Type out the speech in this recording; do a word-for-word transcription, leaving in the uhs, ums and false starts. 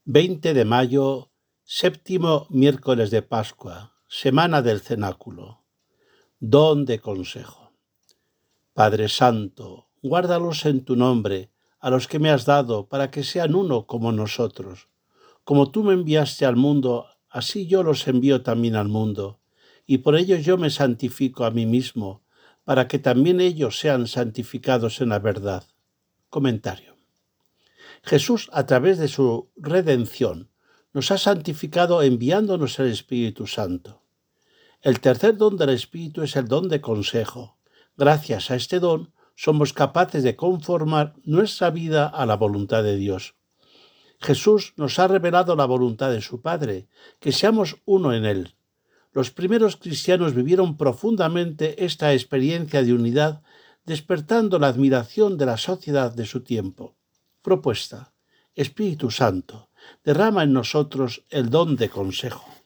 veinte de mayo, séptimo miércoles de Pascua, semana del cenáculo. Don de consejo. Padre Santo, guárdalos en tu nombre, a los que me has dado, para que sean uno como nosotros. Como tú me enviaste al mundo, así yo los envío también al mundo, y por ello yo me santifico a mí mismo, para que también ellos sean santificados en la verdad. Comentario. Jesús, a través de su redención, nos ha santificado enviándonos el Espíritu Santo. El tercer don del Espíritu es el don de consejo. Gracias a este don somos capaces de conformar nuestra vida a la voluntad de Dios. Jesús nos ha revelado la voluntad de su Padre, que seamos uno en Él. Los primeros cristianos vivieron profundamente esta experiencia de unidad, despertando la admiración de la sociedad de su tiempo. Propuesta: Espíritu Santo, derrama en nosotros el don de consejo.